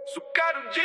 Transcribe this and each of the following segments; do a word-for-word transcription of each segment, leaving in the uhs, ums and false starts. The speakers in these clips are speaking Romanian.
Sucaru G.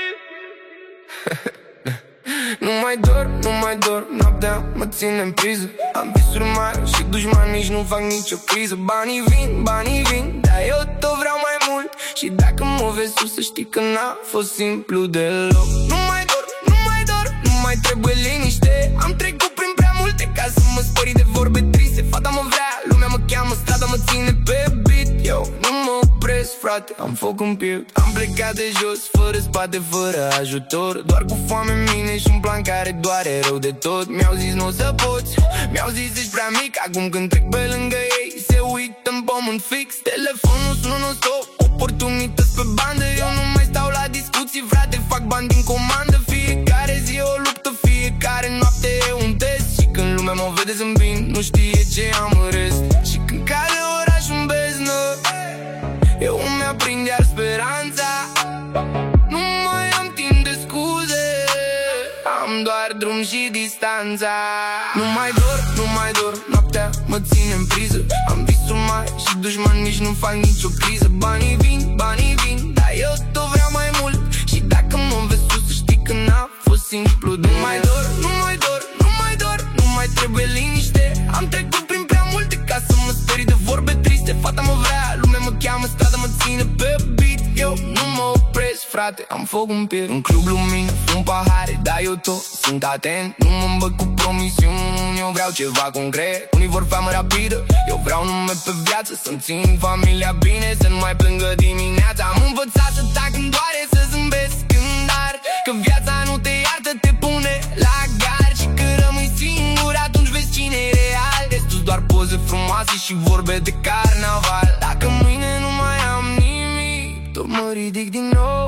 Nu mai dor, nu mai dor, noaptea mă ține în priză. Am visuri mari și dușmani nici nu fac nicio criză. Banii vin, banii vin, dar eu tot vreau mai mult. Și dacă mă vezi tu să știi că n-a fost simplu deloc. Nu mai dor, nu mai dor, nu mai trebuie liniște. Am trecut prin prea multe ca să mă spări de vorbe triste. Fata mă vrea, lumea mă cheamă, strada mă ține pe beat. Eu nu mă opresc, frate, am foc în piept. Am plecat de jos, fără spate, fără ajutor. Doar cu foame în mine și un plan care doare rău de tot. Mi-au zis nu o să poți, mi-au zis ești prea mic. Acum când trec pe lângă ei, se uită în pământ fix. Telefonul sună non-stop, oportunități pe bandă. Eu nu mai stau la discuții, frate, fac bani din comandă. Fiecare zi e o luptă, fiecare noapte e un test. Și când lumea mă vede zâmbind, nu știe ce am în rest. Și când cade orașul în beznă, eu îmi aprind iar speranța. Nu mai am timp de scuze, am doar drum și distanța. Nu mai dor, nu mai dor, noaptea mă ține în priză. Am visuri mari și dușmani nici nu fac nicio criză. Banii vin, banii vin, dar eu tot vreau mai mult. Și dacă mă vezi tu să știi că n-a fost simplu. Nu mai dor, nu mai dor, nu mai dor, nu mai trebuie liniște. Am trecut prin prea multe ca să mă sperii de vorbe triste. Fata mă vrea, lumea mă cheamă, strada mă ține pe beat. Eu nu mă opresc, frate, am foc în piept. În club lumini, fum pahare, dar eu tot sunt atent. Nu mă îmbăt cu promisiuni, eu vreau ceva concret. Unii vor famă rapidă, eu vreau nume pe viață. Să-mi țin familia bine, să nu mai plângă dimineața. Am învățat să tac când doare, să zâmbesc când ar. Că viața nu te iartă, te pune la gar. Și când rămâi singur, atunci vezi cine e real. Restul doar poze frumoase și vorbe de carnaval. Dacă mâine nu mai am nimic, tot mă ridic din nou.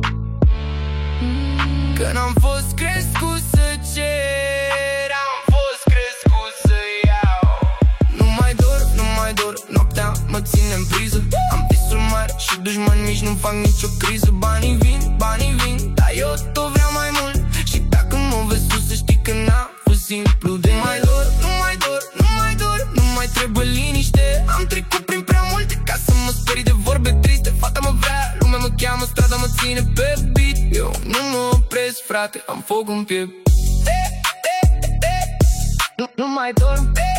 Că n-am fost crescut să cer, am fost crescut să iau. Nu mai dor, nu mai dor, noaptea mă ține în priză. Am visuri mari și dușmani nici nu fac nicio criză. Banii vin, banii vin, dar eu tot vreau mai mult. Și dacă mă vezi tu să știi că n-a fost simplu. De mai dor, nu mai dor, nu mai dor, nu mai trebuie liniște. Am trecut prin prea multe ca să mă sperii de vorbe triste. Fata mă vrea, lumea mă cheamă, strada mă ține pe beat. Eu nu mă opresc, frate, am foc în piept. Nu, nu mai dor.